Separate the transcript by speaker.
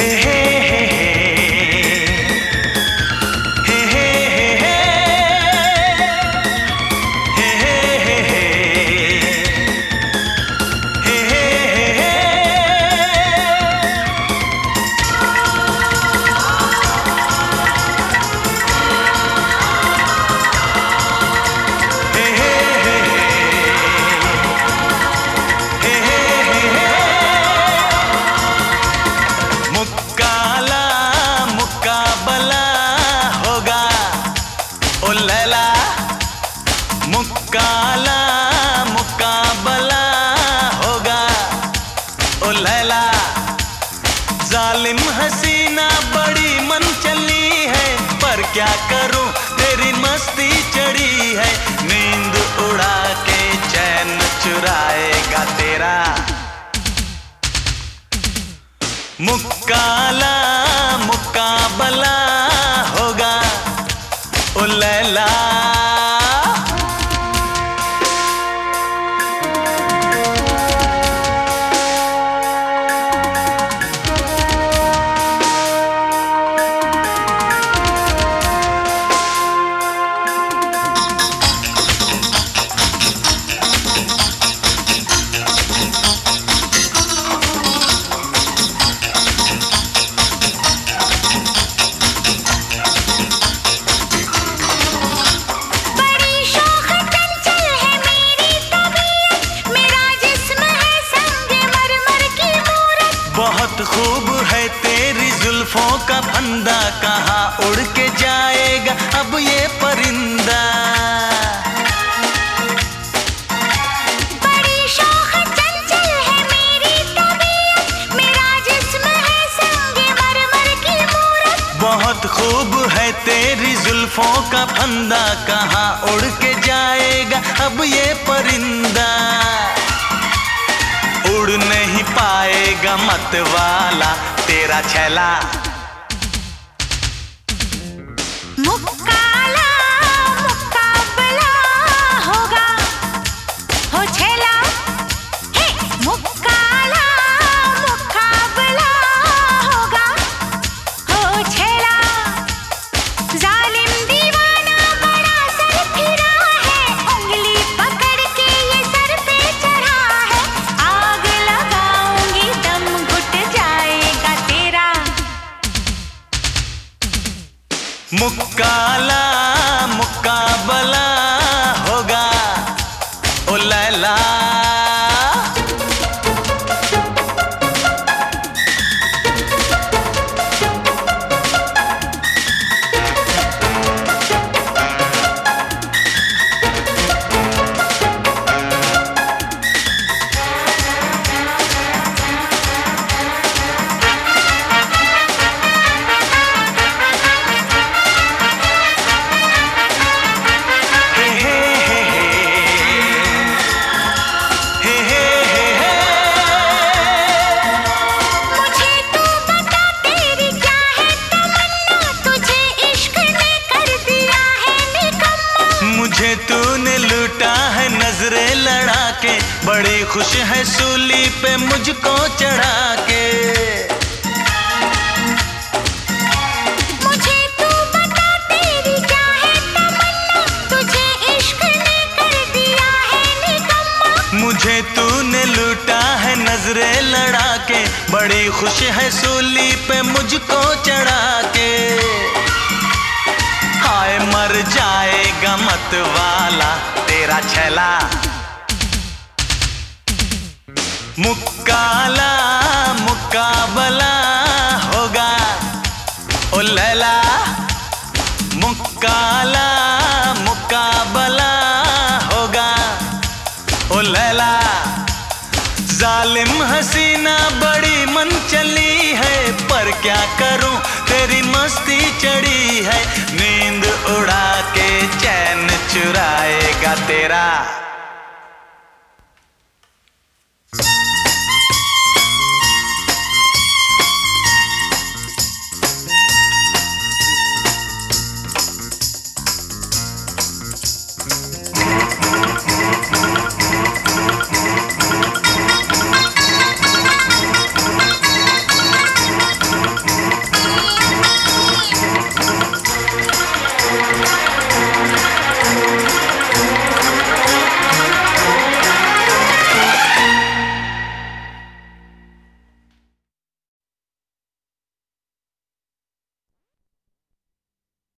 Speaker 1: मुकाला मुकाबला होगा ओ लैला। जालिम हसीना बड़ी मन चली है, पर क्या करूं तेरी मस्ती चढ़ी है। नींद उड़ा के चैन चुराएगा तेरा मुकाला मुकाबला होगा ओ लैला। बहुत खूब है तेरी जुल्फों का फंदा, कहाँ उड़ के जाएगा अब ये परिंदा।
Speaker 2: बड़ी शौख चंचल है मेरी तबीयत, मेरा जिस्म है संगे मरमर की मूरत।
Speaker 1: बहुत खूब है तेरी जुल्फों का फंदा, कहाँ उड़ के जाएगा अब ये परिंदा। उड़ नहीं पाएगा मत वाला तेरा छैला
Speaker 2: मुकाला मुकाबला होगा हो छैला। हे मुकाला मुकाबला होगा हो छैला। जालिम दीवाना बड़ा सर फिरा है, उंगली पकड़ के ये सर पे चढ़ा है। आग लगाऊंगी दम घुट जाएगा तेरा
Speaker 1: मुकाला मुकाबला होगा ओ लैला। मुझे तूने लूटा है नजरें लड़ा के, बड़ी खुश है सूली पे मुझको चढ़ा के।
Speaker 2: मुझे तू बता तेरी क्या है तमन्ना, तुझे इश्क ने कर दिया है निकम्मा।
Speaker 1: मुझे तूने लूटा है नजरें लड़ा के, बड़ी खुश है सूली पे मुझको चढ़ा के। हाय मर जाएगा मत वाला तेरा छैला मुकाला मुकाबला होगा ओ लैला। मुकाला मुकाबला होगा ओ लैला। जालिम हसीना बड़ी मन चली है, पर क्या करूं तेरी मस्ती चढ़ी है। नींद उड़ा के चैन चुराएगा तेरा